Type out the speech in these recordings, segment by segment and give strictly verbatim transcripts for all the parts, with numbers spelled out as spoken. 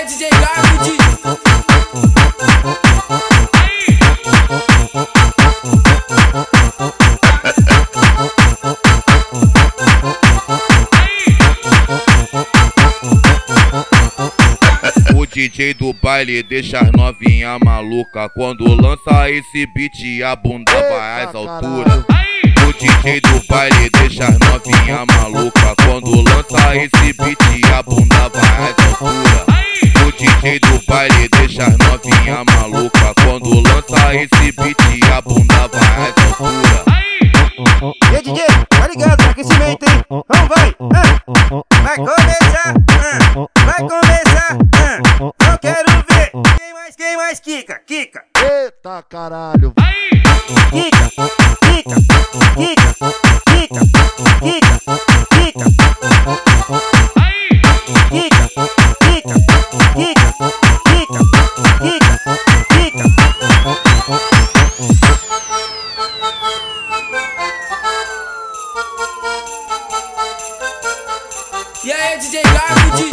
D J Garfield. O D J do baile deixa as novinha maluca. Quando lança esse beat a bunda vai às alturas. O D J do baile deixa as novinha maluca. Quando lança esse beat a bunda vai às alturas. O D J do baile deixa as novinha maluca. Quando lança esse beat a bunda vai às alturas. E aí, D J, tá ligado? Aquecimento, hein? Vamos, vai! Ah. Vai começar! Ah. Vai começar! Ah. Eu quero ver! Quem mais, quem mais quica? Quica! Eita caralho! Quica! Quica! Quica! Quica! Quica! Quica! Quica! Quica! Quica! Quica! Quica! E aí, D J Garfield.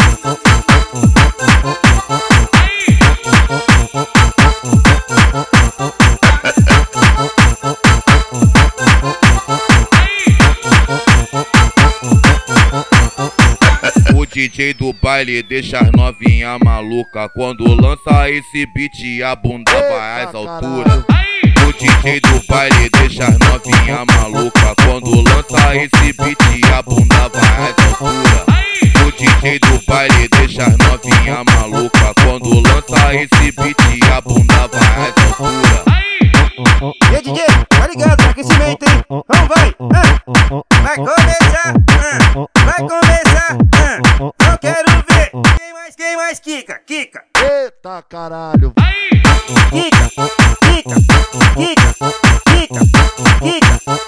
O D J do baile deixa as novinha maluca. Quando lança esse beat a bunda vai às alturas. O D J do baile deixa as novinha maluca. Quando lança esse beat a bunda vai às alturas. O D J do baile deixa as novinha maluca. Quando lança esse beat a bunda vai às alturas. E aí, D J, tá ligado? Aquecimento, hein? Vamos, vai! Ah. Vai começar! Ah. Vai começar! Ah. Eu quero ver! Quem mais, quem mais quica? Quica! Eita caralho! Quica! Quica! Quica! Quica! Quica!